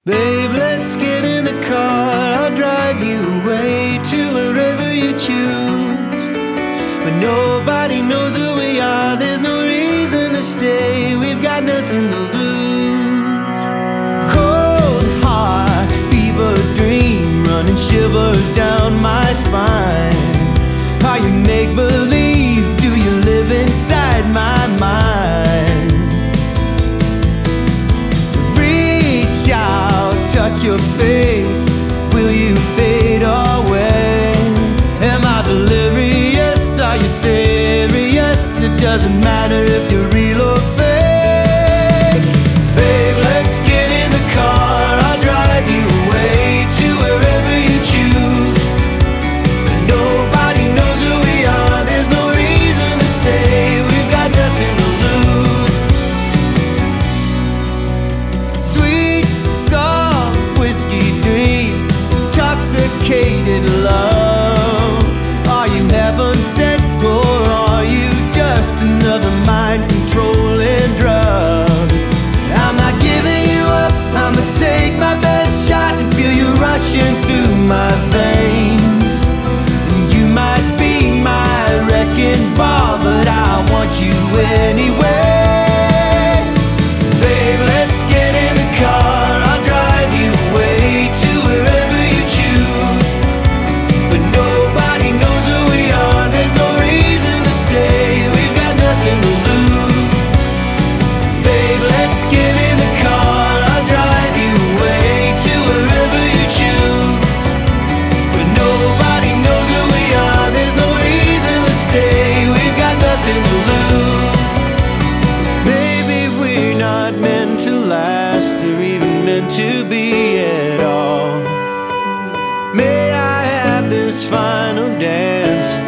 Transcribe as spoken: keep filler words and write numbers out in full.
Babe, let's get in the car. I'll drive you away to wherever you choose. But nobody knows who we are. There's no reason to stay. We've got nothing to lose. Cold heart, fever dream, running shivers down my spine. Are you make-believe? Do you live inside my mind? Reach out, touch your face. Will you fade away? Am I delirious? Are you serious? It doesn't matter if you're real or fake. Babe, let's get in the car. I'll drive you away to wherever you choose. But nobody knows who we are. There's no reason to stay. We've got nothing to lose. Sweet, soft whiskey dream, intoxicated love. Are you heaven sent, or are you just another mind-controlling drug? I'm not giving you up. I'ma take my best shot and feel you rushing through my veins. And you might be my wrecking ball, but I want you anyway. Babe, let's get in the car. I'll drive you away to wherever you choose. But nobody knows who we are. There's no reason to stay. We've got nothing to lose. Babe, let's get in the car. I'll drive you away to wherever you choose. But nobody knows who we are. There's no reason to stay. We've got nothing to lose. Maybe we're not meant to last, or even meant to be at all. May I have this final dance?